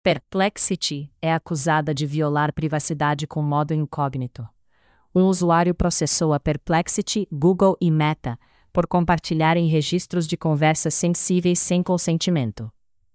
Perplexity é acusada de violar privacidade com modo incógnito. Um usuário processou a Perplexity, Google e Meta por compartilharem registros de conversas sensíveis sem consentimento.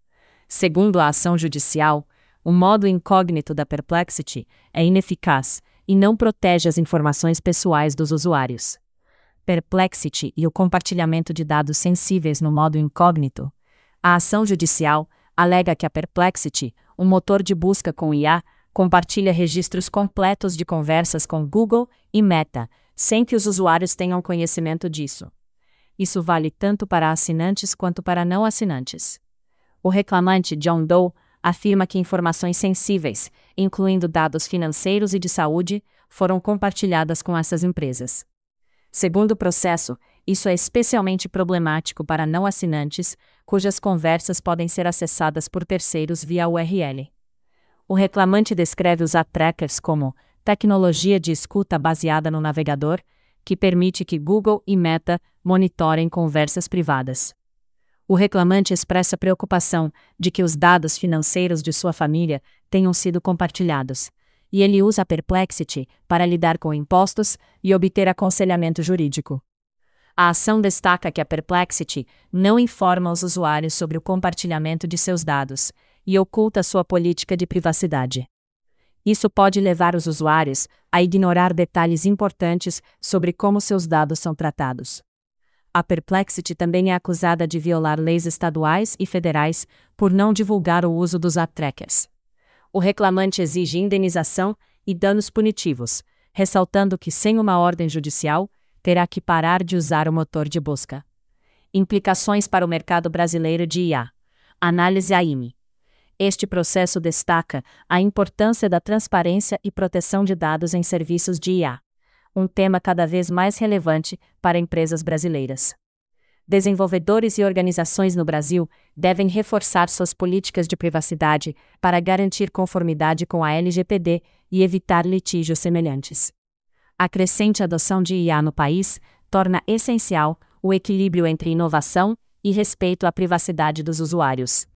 Segundo a ação judicial, o modo incógnito da Perplexity é ineficaz e não protege as informações pessoais dos usuários. Perplexity e o compartilhamento de dados sensíveis no modo incógnito. A ação judicial alega que a Perplexity, um motor de busca com IA, compartilha registros completos de conversas com Google e Meta, sem que os usuários tenham conhecimento disso. Isso vale tanto para assinantes quanto para não assinantes. O reclamante John Doe afirma que informações sensíveis, incluindo dados financeiros e de saúde, foram compartilhadas com essas empresas. Segundo o processo, isso é especialmente problemático para não assinantes, cujas conversas podem ser acessadas por terceiros via URL. O reclamante descreve os ad-trackers como tecnologia de escuta baseada no navegador, que permite que Google e Meta monitorem conversas privadas. O reclamante expressa preocupação de que os dados financeiros de sua família tenham sido compartilhados, e ele usa a Perplexity para lidar com impostos e obter aconselhamento jurídico. A ação destaca que a Perplexity não informa os usuários sobre o compartilhamento de seus dados e oculta sua política de privacidade. Isso pode levar os usuários a ignorar detalhes importantes sobre como seus dados são tratados. A Perplexity também é acusada de violar leis estaduais e federais por não divulgar o uso dos ad-trackers. O reclamante exige indenização e danos punitivos, ressaltando que, sem uma ordem judicial, terá que parar de usar o motor de busca. Implicações para o mercado brasileiro de IA. Análise AIME. Este processo destaca a importância da transparência e proteção de dados em serviços de IA, um tema cada vez mais relevante para empresas brasileiras. Desenvolvedores e organizações no Brasil devem reforçar suas políticas de privacidade para garantir conformidade com a LGPD e evitar litígios semelhantes. A crescente adoção de IA no país torna essencial o equilíbrio entre inovação e respeito à privacidade dos usuários.